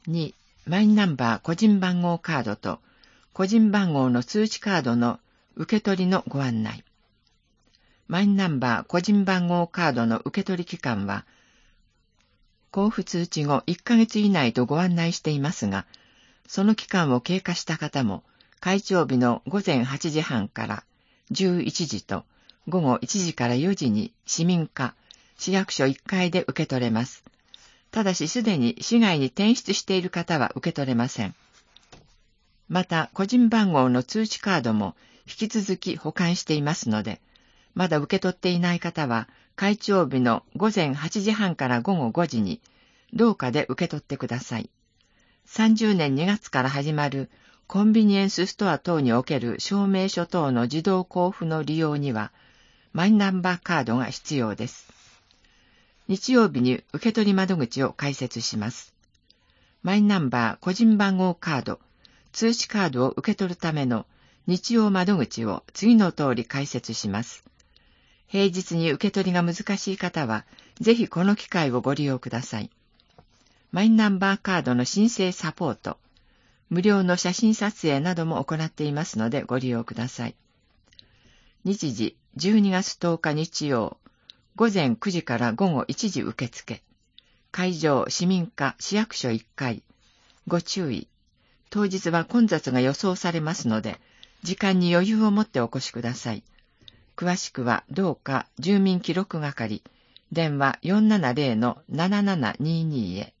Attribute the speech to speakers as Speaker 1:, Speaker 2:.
Speaker 1: 2、マイナンバー個人番号カードと個人番号の通知カードの受け取りのご案内。マイナンバー個人番号カードの受け取り期間は、交付通知後1ヶ月以内とご案内していますが、その期間を経過した方も、開帳日の午前8時半から11時と午後1時から4時に市民課、市役所1階で受け取れます。ただしすでに市外に転出している方は受け取れません。また、個人番号の通知カードも引き続き保管していますので、まだ受け取っていない方は、開帳日の午前8時半から午後5時に、廊下で受け取ってください。30年2月から始まるコンビニエンスストア等における証明書等の自動交付の利用には、マイナンバーカードが必要です。日曜日に受け取り窓口を開設します。マイナンバー個人番号カード、通知カードを受け取るための日曜窓口を次の通り開設します。平日に受け取りが難しい方は、ぜひこの機会をご利用ください。マイナンバーカードの申請サポート、無料の写真撮影なども行っていますのでご利用ください。日時12月10日日曜、午前9時から午後1時受付。会場市民課市役所1階。ご注意。当日は混雑が予想されますので、時間に余裕を持ってお越しください。詳しくは同課住民記録係、電話470-7722へ。